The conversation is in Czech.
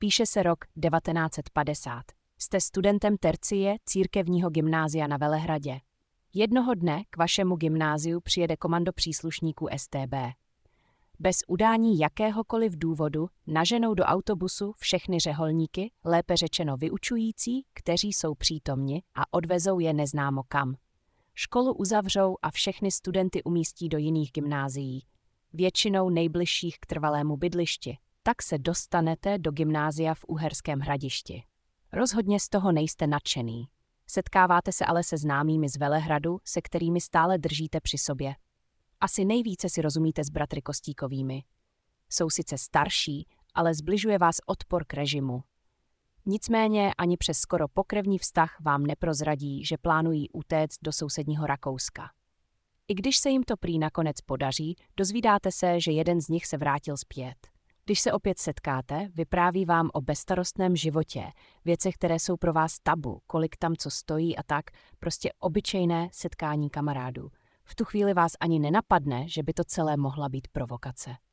Píše se rok 1950. Jste studentem tercie církevního gymnázia na Velehradě. Jednoho dne k vašemu gymnáziu přijede komando příslušníků StB. Bez udání jakéhokoliv důvodu naženou do autobusu všechny řeholníky, lépe řečeno vyučující, kteří jsou přítomni, a odvezou je neznámo kam. Školu uzavřou a všechny studenty umístí do jiných gymnázií, většinou nejbližších k trvalému bydlišti. Tak se dostanete do gymnázia v Uherském Hradišti. Rozhodně z toho nejste nadšený. Setkáváte se ale se známými z Velehradu, se kterými stále držíte při sobě. Asi nejvíce si rozumíte s bratry Kostíkovými. Jsou sice starší, ale zbližuje vás odpor k režimu. Nicméně ani přes skoro pokrevní vztah vám neprozradí, že plánují utéct do sousedního Rakouska. I když se jim to prý nakonec podaří, dozvídáte se, že jeden z nich se vrátil zpět. Když se opět setkáte, vypráví vám o bezstarostném životě, věcech, které jsou pro vás tabu, kolik tam co stojí a tak, prostě obyčejné setkání kamarádů. V tu chvíli vás ani nenapadne, že by to celé mohla být provokace.